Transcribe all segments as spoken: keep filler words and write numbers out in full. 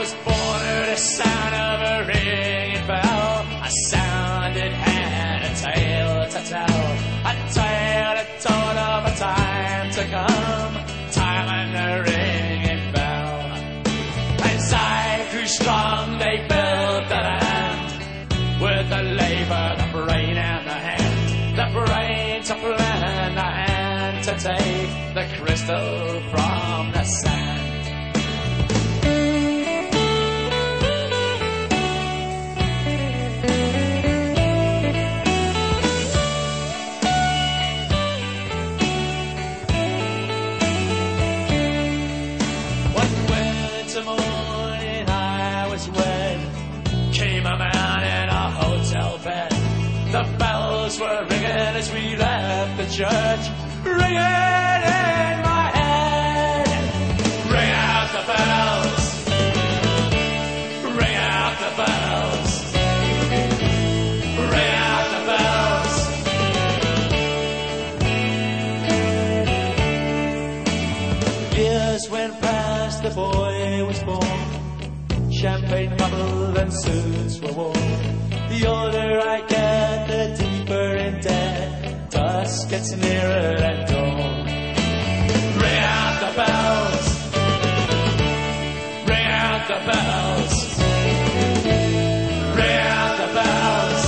was born to the sound of a ringing bell, a sound that had a tale to tell, a tale that told of a time to come, time and the ringing bell. As I grew strong, they built the land with the labor, the brain and the hand, the brain to plan, the hand to take the crystal from the sand. Morning I was wed, came a man in a hotel bed. The bells were ringing as we left the church, ringing in my head. Ring out the bells, ring out the bells, ring out the bells. Years went past, the boy was born. Champagne bubbled and suits were worn. The older I get, the deeper in debt. Dusk gets nearer and dawn. Ring out the bells, ring out the bells, ring out the bells.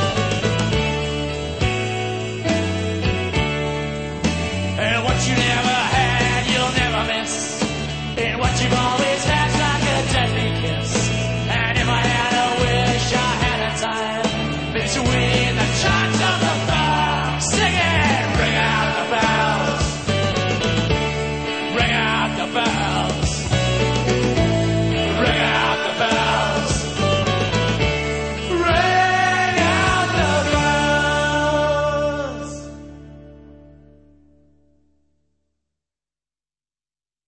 And what you never had, you'll never miss. And what you've always had's like a deadly kiss. And if I had a wish, I had a time between the chimes of the bell, singing, ring out the bells, ring out the bells.